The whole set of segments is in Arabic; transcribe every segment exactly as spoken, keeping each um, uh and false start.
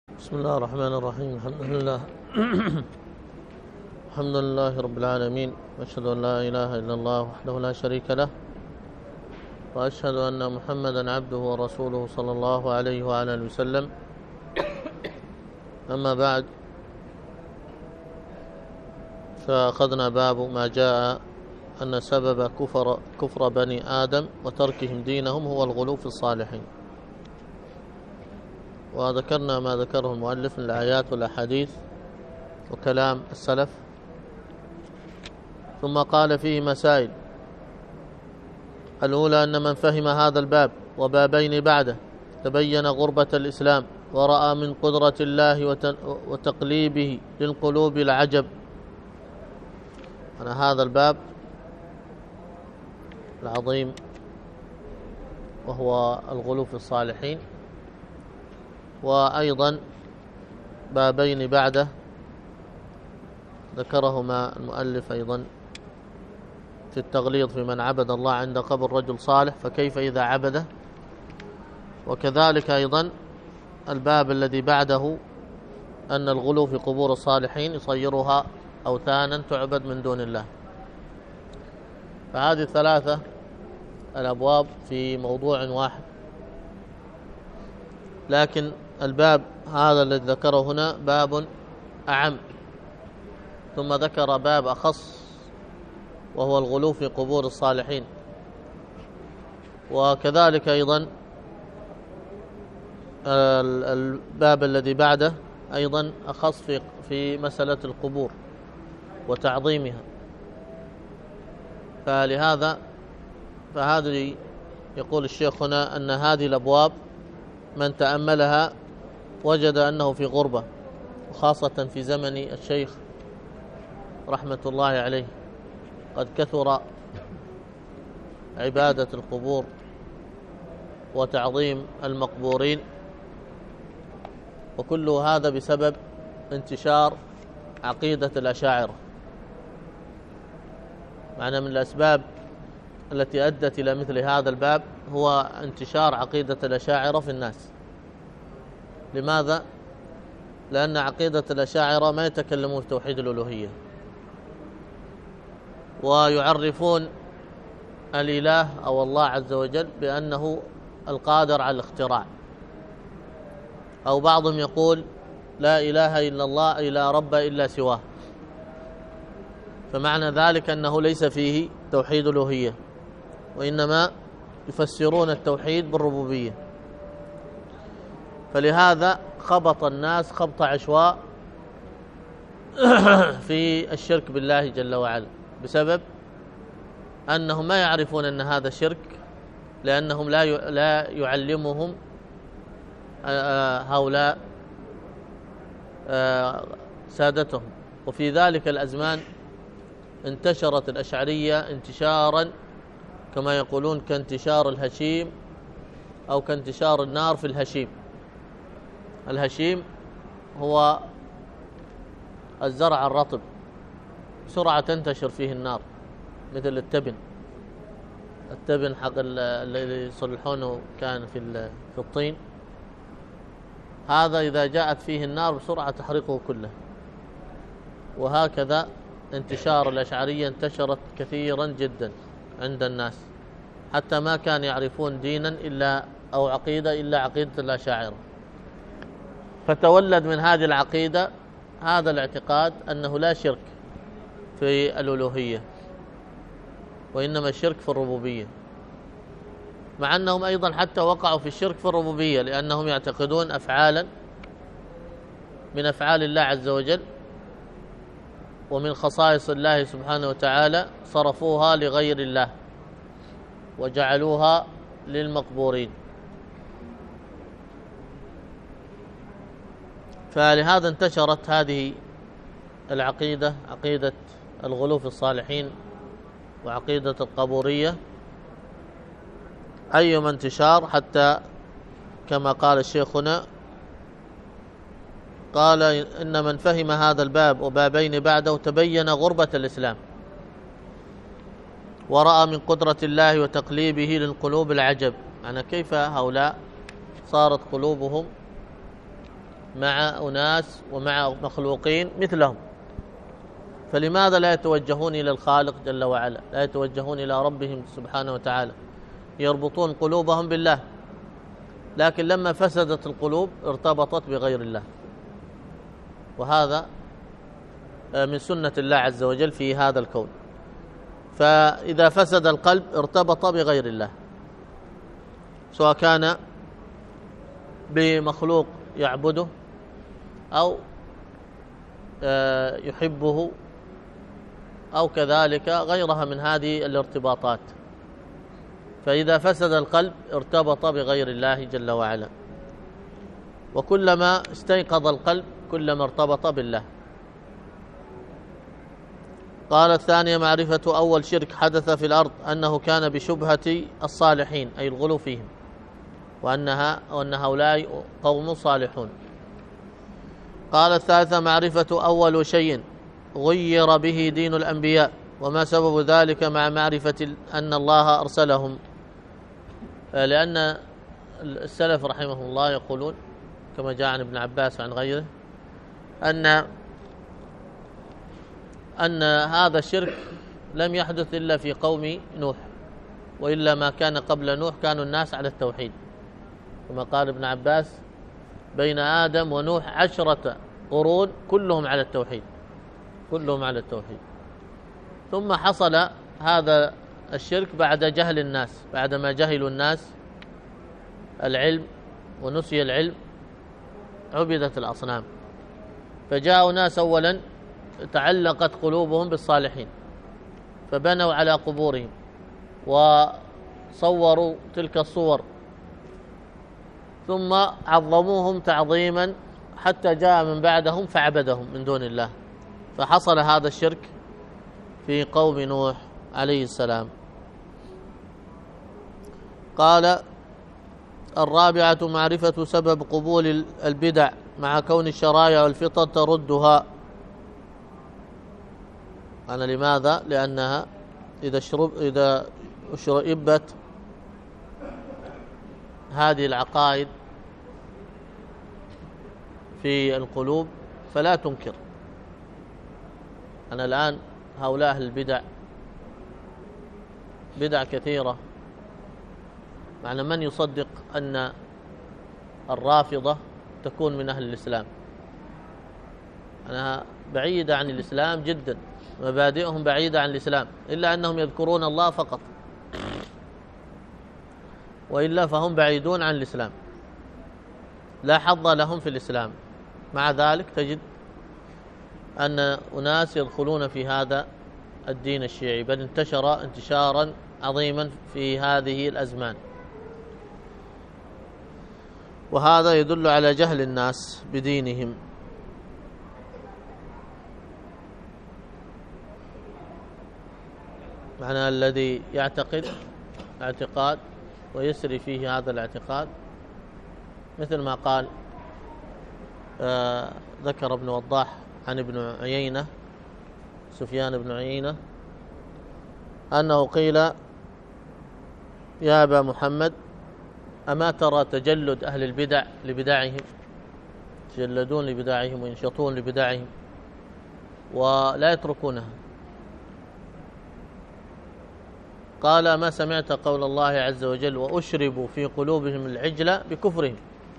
بسم الله الرحمن الرحيم. الحمد لله الحمد لله رب العالمين، وأشهد أن لا إله إلا الله وحده لا شريك له، وأشهد أن محمدا عبده ورسوله صلى الله عليه وعلى آله وسلم. أما بعد، فأخذنا باب ما جاء أن سبب كفر كفر بني آدم وتركهم دينهم هو الغلو في الصالحين، وذكرنا ما ذكره المؤلف من الآيات والأحاديث وكلام السلف، ثم قال فيه مسائل. الأولى أن من فهم هذا الباب وبابين بعده تبين غربة الإسلام، ورأى من قدرة الله وتقليبه للقلوب العجب. أنا هذا الباب العظيم وهو الغلو في الصالحين، وأيضا بابين بعده ذكرهما المؤلف أيضا في التغليظ في من عبد الله عند قبر رجل صالح فكيف إذا عبده، وكذلك أيضا الباب الذي بعده أن الغلو في قبور الصالحين يصيرها أوثانا تعبد من دون الله. فهذه الثلاثة الأبواب في موضوع واحد، لكن الباب هذا الذي ذكره هنا باب أعم، ثم ذكر باب أخص وهو الغلو في قبور الصالحين، وكذلك أيضا الباب الذي بعده أيضا أخص في في مسألة القبور وتعظيمها. فلهذا فهذه يقول الشيخ هنا أن هذه الأبواب من تأملها وجد أنه في غربة، وخاصة في زمن الشيخ رحمة الله عليه قد كثر عبادة القبور وتعظيم المقبورين، وكل هذا بسبب انتشار عقيدة الأشاعرة. معنى من الأسباب التي أدت إلى مثل هذا الباب هو انتشار عقيدة الأشاعرة في الناس. لماذا؟ لأن عقيدة الأشاعرة ما يتكلمون في توحيد الألوهية، ويعرفون الإله أو الله عز وجل بأنه القادر على الاختراع، أو بعضهم يقول لا إله إلا الله إلا رب إلا سواه، فمعنى ذلك أنه ليس فيه توحيد الألوهية، وإنما يفسرون التوحيد بالربوبية. فلهذا خبط الناس خبط عشواء في الشرك بالله جل وعلا، بسبب أنهم ما يعرفون أن هذا شرك، لأنهم لا لا يعلمهم هؤلاء سادتهم. وفي ذلك الأزمان انتشرت الأشعرية انتشارا كما يقولون كانتشار الهشيم أو كانتشار النار في الهشيم. الهشيم هو الزرع الرطب بسرعة تنتشر فيه النار، مثل التبن التبن حق اللي يصلحونه كان في في الطين، هذا إذا جاءت فيه النار بسرعة تحرقه كله. وهكذا انتشار الأشعرية انتشرت كثيرا جدا عند الناس، حتى ما كان يعرفون دينا إلا أو عقيدة إلا عقيدة الأشاعرة. فتولد من هذه العقيدة هذا الاعتقاد أنه لا شرك في الألوهية، وإنما الشرك في الربوبية، مع أنهم أيضا حتى وقعوا في الشرك في الربوبية، لأنهم يعتقدون أفعالا من أفعال الله عز وجل ومن خصائص الله سبحانه وتعالى صرفوها لغير الله وجعلوها للمقبورين. فلهذا انتشرت هذه العقيدة، عقيدة الغلو في الصالحين وعقيدة القبورية، أيما انتشار، حتى كما قال الشيخنا قال إن من فهم هذا الباب وبابين بعده تبين غربة الإسلام، ورأى من قدرة الله وتقليبه للقلوب العجب. يعني كيف هؤلاء صارت قلوبهم مع أناس ومع مخلوقين مثلهم، فلماذا لا يتوجهون إلى الخالق جل وعلا، لا يتوجهون إلى ربهم سبحانه وتعالى، يربطون قلوبهم بالله؟ لكن لما فسدت القلوب ارتبطت بغير الله، وهذا من سنة الله عز وجل في هذا الكون. فإذا فسد القلب ارتبط بغير الله، سواء كان بمخلوق يعبده أو يحبه أو كذلك غيرها من هذه الارتباطات. فإذا فسد القلب ارتبط بغير الله جل وعلا، وكلما استيقظ القلب كلما ارتبط بالله. قال الثانية معرفة أول شرك حدث في الأرض أنه كان بشبهة الصالحين، أي الغلو فيهم، وأنها وأن هؤلاء قوم صالحون. قال الثالثة معرفة أول شيء غير به دين الأنبياء، وما سبب ذلك مع معرفة أن الله أرسلهم، لأن السلف رحمهم الله يقولون كما جاء عن ابن عباس وعن غيره أن أن هذا الشرك لم يحدث إلا في قوم نوح، وإلا ما كان قبل نوح كانوا الناس على التوحيد، كما قال ابن عباس بين آدم ونوح عشرة قرون كلهم على التوحيد، كلهم على التوحيد. ثم حصل هذا الشرك بعد جهل الناس، بعدما جهلوا الناس العلم ونسي العلم عبدت الأصنام، فجاءوا ناس أولا تعلقت قلوبهم بالصالحين فبنوا على قبورهم وصوروا تلك الصور، ثم عظموهم تعظيما حتى جاء من بعدهم فعبدهم من دون الله، فحصل هذا الشرك في قوم نوح عليه السلام. قال الرابعة معرفة سبب قبول البدع مع كون الشرائع والفطر تردها. أنا لماذا؟ لأنها إذا شرب إذا شربت هذه العقائد في القلوب فلا تنكر. أنا الآن هؤلاء أهل البدع بدع كثيرة، معنى من يصدق أن الرافضة تكون من أهل الإسلام؟ أنها بعيدة عن الإسلام جدا، مبادئهم بعيدة عن الإسلام، إلا أنهم يذكرون الله فقط، وإلا فهم بعيدون عن الإسلام، لا حظ لهم في الإسلام. مع ذلك تجد أن أناس يدخلون في هذا الدين الشيعي، بل انتشر انتشارا عظيما في هذه الأزمان، وهذا يدل على جهل الناس بدينهم. معنى الذي يعتقد اعتقاد ويسري فيه هذا الاعتقاد، مثل ما قال آه ذكر ابن وضاح عن ابن عيينة سفيان بن عيينة أنه قيل يا أبا محمد أما ترى تجلد أهل البدع لبدعهم، يتجلدون لبدعهم وينشطون لبدعهم ولا يتركونها؟ قال ما سمعت قول الله عز وجل وأشربوا في قلوبهم العجل بكفرهم،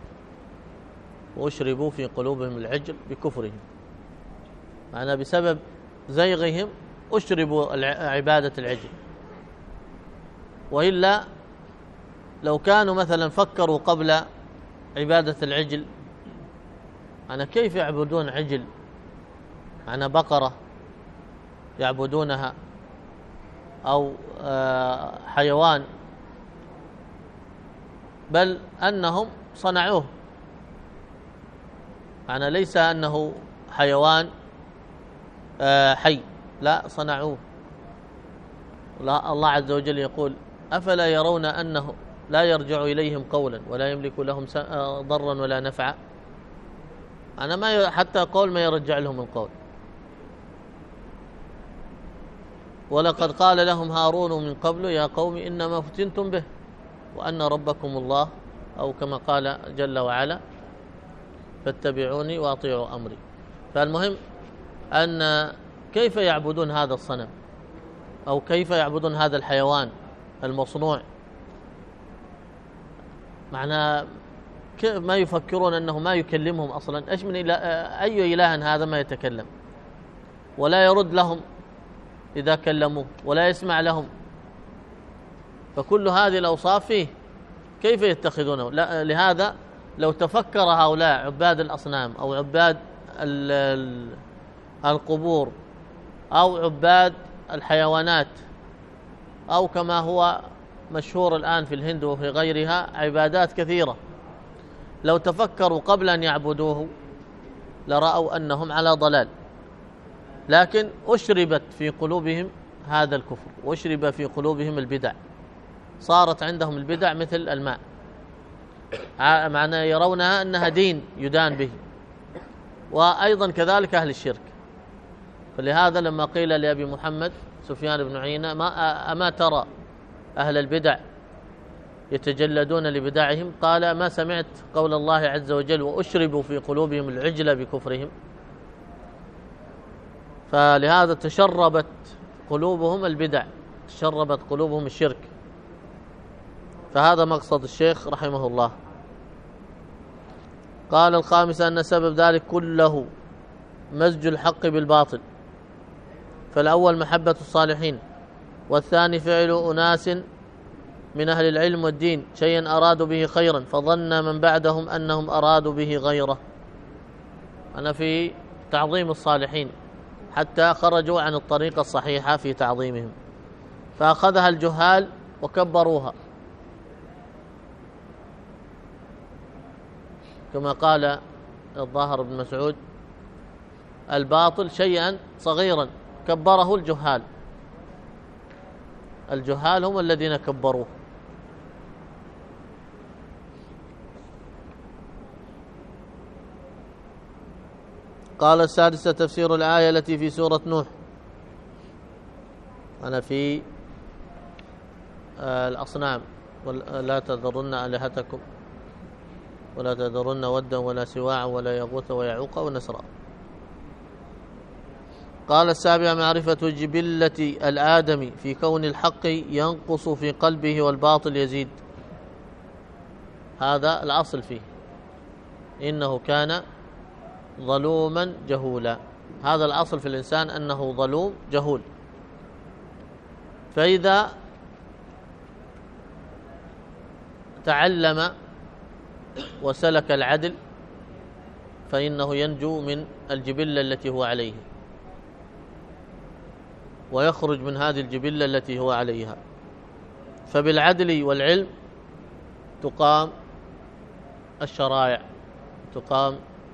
وأشربوا في قلوبهم العجل بكفرهم، معنى بسبب زيغهم أشربوا عبادة العجل. وإلا لو كانوا مثلا فكروا قبل عبادة العجل، أنا كيف يعبدون عجل؟ أنا بقرة يعبدونها أو حيوان، بل أنهم صنعوه، أنا ليس أنه حيوان حي، لا صنعوه. الله عز وجل يقول أفلا يرون أنه لا يرجع إليهم قولا ولا يملك لهم ضرا ولا نفعا؟ أنا ما حتى قول ما يرجع لهم القول. ولقد قال لهم هارون من قبل يا قوم إنما فتنتم به وأن ربكم الله، أو كما قال جل وعلا فاتبعوني وأطيعوا أمري. فالمهم أن كيف يعبدون هذا الصنم، أو كيف يعبدون هذا الحيوان المصنوع، معناه ما يفكرون أنه ما يكلمهم أصلا. إيش من إله؟ أي إله هذا ما يتكلم ولا يرد لهم إذا كلموه ولا يسمع لهم؟ فكل هذه الأوصاف فيه، كيف يتخذونه؟ لا، لهذا لو تفكر هؤلاء عباد الأصنام أو عباد القبور أو عباد الحيوانات، أو كما هو مشهور الآن في الهند وفي غيرها عبادات كثيرة، لو تفكروا قبل أن يعبدوه لرأوا أنهم على ضلال، لكن أشربت في قلوبهم هذا الكفر، وأشرب في قلوبهم البدع، صارت عندهم البدع مثل الماء، معنى يرونها أنها دين يدان به. وأيضا كذلك أهل الشرك. فلهذا لما قيل لأبي محمد سفيان بن عيينة ما أما ترى أهل البدع يتجلدون لبدعهم، قال ما سمعت قول الله عز وجل وأشربوا في قلوبهم العجل بكفرهم. فلهذا تشربت قلوبهم البدع، تشربت قلوبهم الشرك. فهذا مقصد الشيخ رحمه الله. قال الخامس أن سبب ذلك كله مزج الحق بالباطل. فالأول محبة الصالحين، والثاني فعل أناس من أهل العلم والدين شيئا أرادوا به خيرا فظن من بعدهم أنهم أرادوا به غيره. أنا في تعظيم الصالحين حتى خرجوا عن الطريقة الصحيحة في تعظيمهم، فأخذها الجهال وكبروها، كما قال الظاهر بن مسعود الباطل شيئا صغيرا كبره الجهال، الجهال هم الذين كبروه. قال السادسة تفسير الآية التي في سورة نوح. أنا في الأصنام لا تذرن آلهتكم ولا تذرن ودا ولا سواعا ولا يغوث ويعوق ونسرا. قال السابع معرفة جبلة الآدمي في كون الحق ينقص في قلبه والباطل يزيد. هذا الأصل فيه، إنه كان ظلوما جهولا. هذا الأصل في الإنسان أنه ظلوم جهول. فإذا تعلم وسلك العدل فإنه ينجو من الجبلة التي هو عليه، ويخرج من هذه الجبلة التي هو عليها. فبالعدل والعلم تقام الشرائع، تقام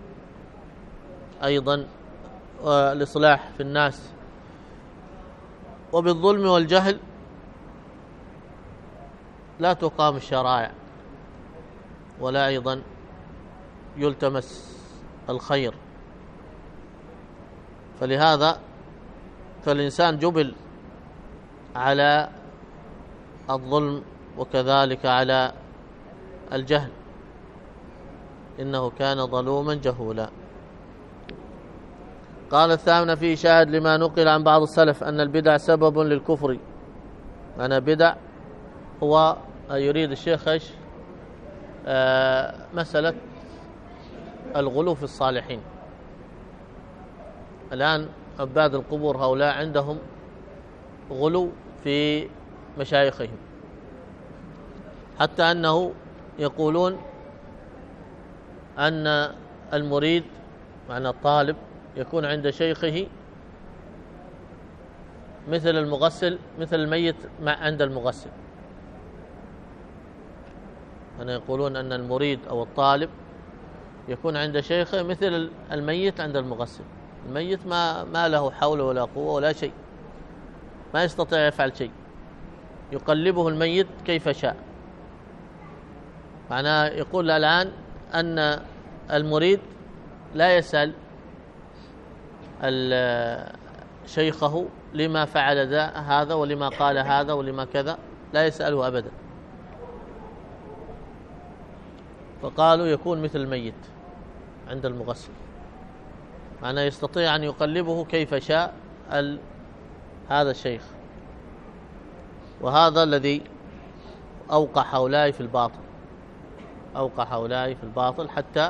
أيضا الإصلاح في الناس. وبالظلم والجهل لا تقام الشرائع ولا أيضا يلتمس الخير. فلهذا فالإنسان جبل على الظلم وكذلك على الجهل، إنه كان ظلوما جهولا. قال الثامن فيه شاهد لما نقل عن بعض السلف أن البدع سبب للكفر. أنا بدع هو يريد الشيخ ايش؟ آه مسألة الغلو في الصالحين. الآن عباد القبور هؤلاء عندهم غلو في مشايخهم، حتى أنه يقولون أن المريد معنى الطالب يكون عند شيخه مثل المغسل مثل الميت عند المغسل. أنا يقولون أن المريد أو الطالب يكون عند شيخه مثل الميت عند المغسل. الميت ما ما له حول ولا قوة ولا شيء، ما يستطيع يفعل شيء، يقلبه الميت كيف شاء. معناه يقول الآن أن المريد لا يسأل شيخه لما فعل هذا ولما قال هذا ولما كذا، لا يسأله أبدا. فقالوا يكون مثل الميت. عند المغسل، معناه يستطيع أن يقلبه كيف شاء هذا الشيخ. وهذا الذي أوقع هؤلاء في الباطل، أوقع هؤلاء في الباطل حتى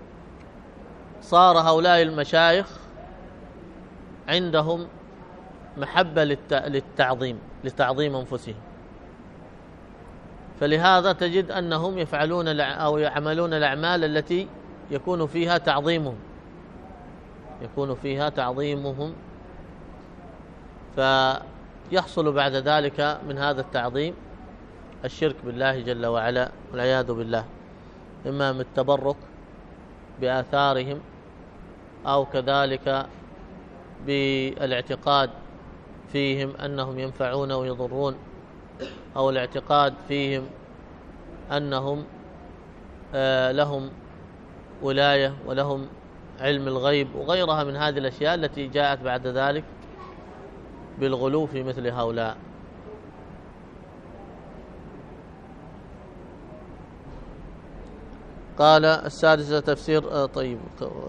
صار هؤلاء المشايخ عندهم محبة للتعظيم لتعظيم أنفسهم، فلهذا تجد أنهم يفعلون أو يعملون الأعمال التي يكون فيها تعظيمهم يكون فيها تعظيمهم فيحصل بعد ذلك من هذا التعظيم الشرك بالله جل وعلا والعياذ بالله، إما من التبرك بآثارهم أو كذلك بالاعتقاد فيهم أنهم ينفعون ويضرون، أو الاعتقاد فيهم أنهم آه لهم ولاية ولهم علم الغيب وغيرها من هذه الأشياء التي جاءت بعد ذلك بالغلو في مثل هؤلاء. قال السادسة تفسير آه طيب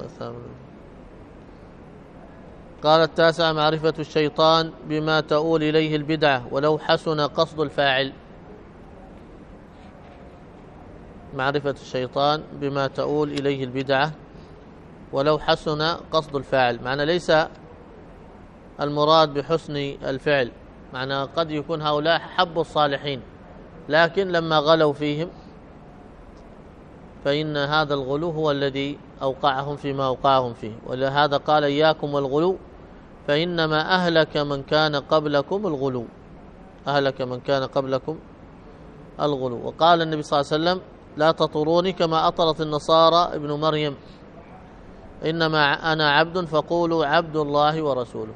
قال التاسع معرفة الشيطان بما تؤول إليه البدعة ولو حسن قصد الفاعل. معرفة الشيطان بما تؤول إليه البدعة ولو حسن قصد الفاعل، معنى ليس المراد بحسن الفعل، معنى قد يكون هؤلاء حبوا الصالحين لكن لما غلوا فيهم فإن هذا الغلو هو الذي أوقعهم فيما أوقعهم فيه. ولهذا قال إياكم والغلو فإنما أهلك من كان قبلكم الغلو أهلك من كان قبلكم الغلو. وقال النبي صلى الله عليه وسلم لا تطروني كما أطرت النصارى ابن مريم، إنما أنا عبد فقولوا عبد الله ورسوله.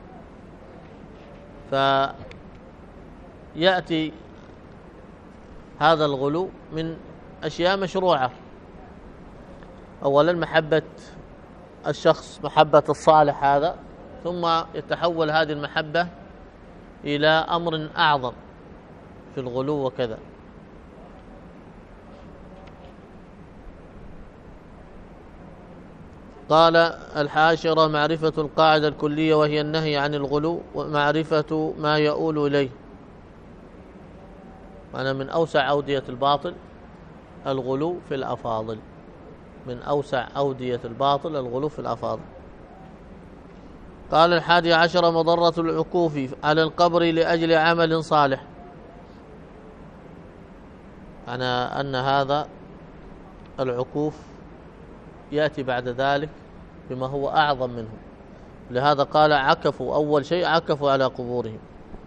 فيأتي هذا الغلو من أشياء مشروعة، أولا محبة الشخص، محبة الصالح هذا، ثم يتحول هذه المحبة إلى أمر أعظم في الغلو وكذا. قال الحاشرة معرفة القاعدة الكلية وهي النهي عن الغلو ومعرفة ما يؤول إليه، أنا من أوسع أودية الباطل الغلو في الأفاضل، من أوسع أودية الباطل الغلو في الأفاضل. قال الحادي عشر مضرة العكوف على القبر لأجل عمل صالح، أنا أن هذا العكوف يأتي بعد ذلك بما هو أعظم منه، لهذا قال عكفوا، أول شيء عكفوا على قبورهم،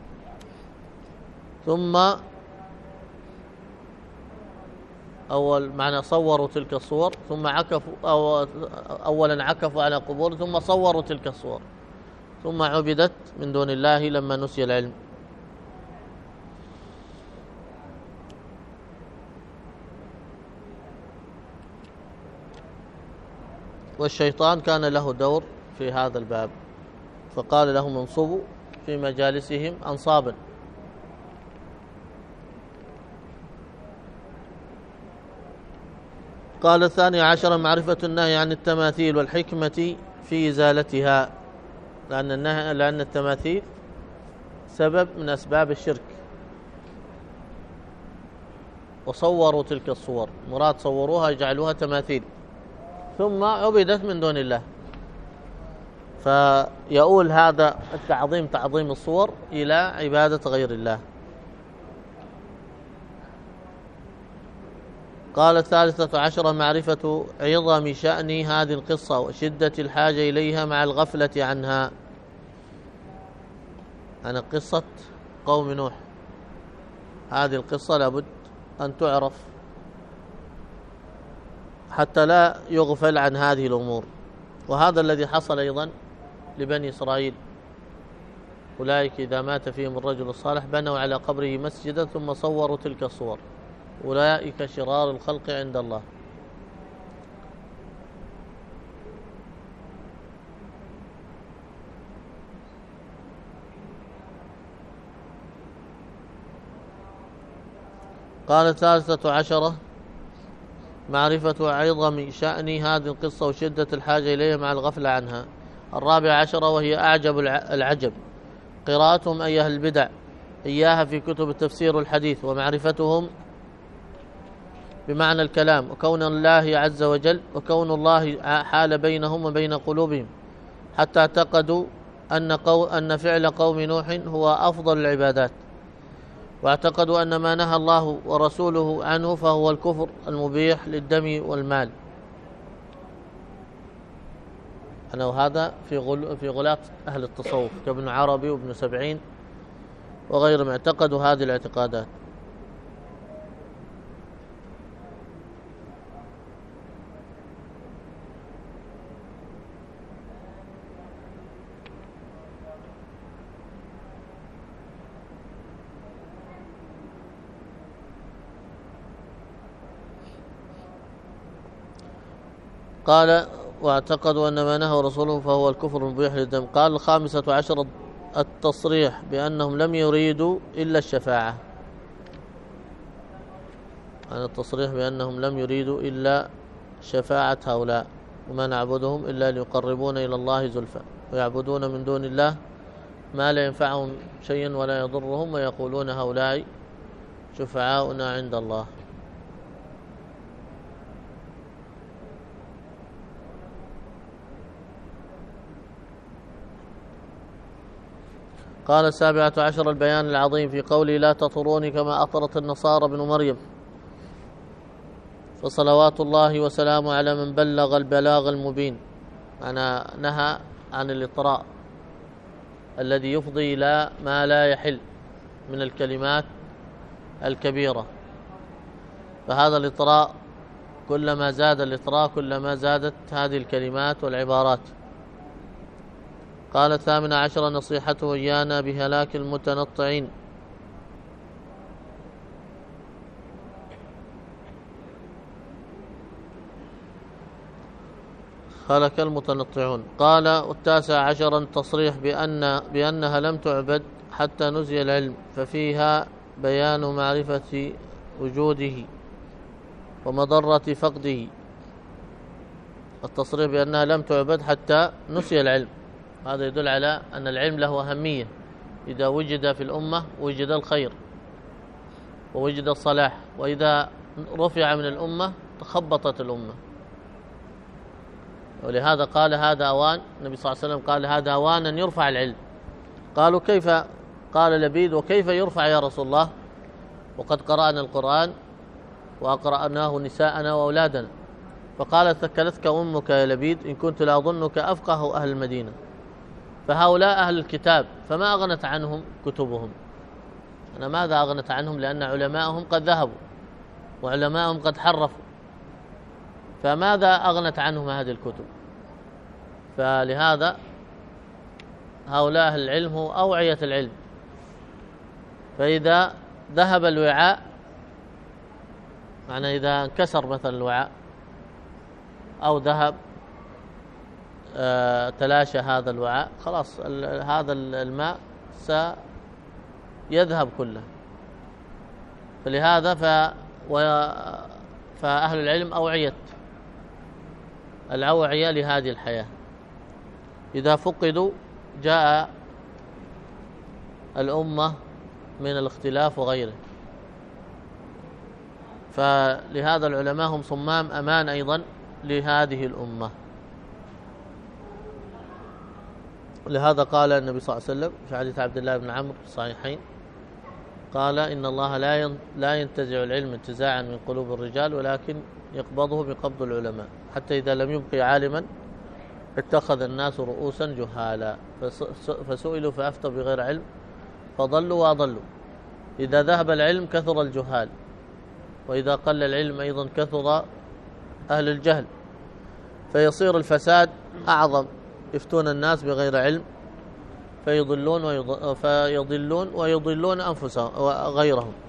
ثم أول معنى صوروا تلك الصور، ثم عكفوا أو أولا عكفوا على قبور ثم صوروا تلك الصور، ثم عبدت من دون الله لما نسي العلم. والشيطان كان له دور في هذا الباب، فقال لهم انصبوا في مجالسهم أنصابا. قال الثاني عشر معرفة النهي عن التماثيل والحكمة في إزالتها، لأن النهي لأن التماثيل سبب من أسباب الشرك، وصوروا تلك الصور، مراد صوروها يجعلوها تماثيل ثم عبدت من دون الله، فيؤول هذا التعظيم تعظيم الصور إلى عبادة غير الله. قال الثالثة عشرة معرفة عظم شأن هذه القصة وشدة الحاجة إليها مع الغفلة عنها، عن قصة قوم نوح، هذه القصة لابد أن تعرف حتى لا يغفل عن هذه الأمور. وهذا الذي حصل أيضا لبني إسرائيل، أولئك إذا مات فيهم الرجل الصالح بنوا على قبره مسجدا ثم صوروا تلك الصور، أولئك شرار الخلق عند الله. قال الثالثة عشرة معرفة عظم شأن هذه القصة وشدة الحاجة إليها مع الغفلة عنها. الرابعة عشرة وهي أعجب العجب قراءتهم أي أهل البدع إياها في كتب التفسير والحديث، ومعرفتهم بمعنى الكلام، وكون الله عز وجل وكون الله حال بينهم وبين قلوبهم، حتى اعتقدوا أن, قو أن فعل قوم نوح هو أفضل العبادات، واعتقدوا أن ما نهى الله ورسوله عنه فهو الكفر المبيح للدم والمال. أنا وهذا في غل في غلاة أهل التصوف كابن عربي وابن سبعين وغيرهم اعتقدوا هذه الاعتقادات. قال واعتقدوا أن ما نهى رسوله فهو الكفر المبيح للدم. قال الخامسة عشر التصريح بأنهم لم يريدوا إلا الشفاعة، يعني التصريح بأنهم لم يريدوا إلا شفاعة هؤلاء، وما نعبدهم إلا ليقربون إلى الله زلفى، ويعبدون من دون الله ما لا ينفعهم شيئا ولا يضرهم، ويقولون هؤلاء شفعاؤنا عند الله. قال السابعة عشر البيان العظيم في قوله لا تطروني كما أطرت النصارى ابن مريم، فصلوات الله وسلامه على من بلغ البلاغ المبين. أنا نهى عن الإطراء الذي يفضي إلى ما لا يحل من الكلمات الكبيرة، فهذا الإطراء كلما زاد الإطراء كلما زادت هذه الكلمات والعبارات. قال الثامن عشر نصيحته إيانا بهلاك المتنطعين. هلك المتنطعون. قال التاسع عشر التصريح بأن بأنها لم تعبد حتى نزي العلم، ففيها بيان معرفة وجوده ومضرة فقده. التصريح بأنها لم تعبد حتى نسي العلم، هذا يدل على أن العلم له أهمية، إذا وجد في الأمة وجد الخير ووجد الصلاح، وإذا رفع من الأمة تخبطت الأمة. ولهذا قال هذا أوان، النبي صلى الله عليه وسلم قال هذا أوان أن يرفع العلم. قالوا كيف؟ قال لبيد وكيف يرفع يا رسول الله وقد قرأنا القرآن وأقرأناه نساءنا وأولادنا؟ فقالت ثكلتك أمك يا لبيد إن كنت لأظنك أفقه أهل المدينة. فهؤلاء أهل الكتاب فما أغنت عنهم كتبهم. أنا ماذا أغنت عنهم؟ لأن علماءهم قد ذهبوا وعلماءهم قد حرفوا، فماذا أغنت عنهم هذه الكتب؟ فلهذا هؤلاء أهل العلم هو أوعية العلم، فإذا ذهب الوعاء، معنى إذا انكسر مثلا الوعاء أو ذهب آه تلاشى هذا الوعاء، خلاص هذا الماء سيذهب كله. فلهذا ف فأهل العلم أوعية الأوعية لهذه الحياة، إذا فقدوا جاء الأمة من الاختلاف وغيره. فلهذا العلماء هم صمام أمان أيضا لهذه الأمة. لهذا قال النبي صلى الله عليه وسلم في حديث عبد الله بن عمرو في الصحيحين، قال إن الله لا لا ينتزع العلم انتزاعا من قلوب الرجال، ولكن يقبضه بقبض العلماء، حتى إذا لم يبقي عالما اتخذ الناس رؤوسا جهالا فسئلوا فأفتوا بغير علم فضلوا وأضلوا. إذا ذهب العلم كثر الجهال، وإذا قل العلم أيضا كثر أهل الجهل، فيصير الفساد أعظم، يفتون الناس بغير علم فيضلون ويضلون ويضلون أنفسهم وغيرهم.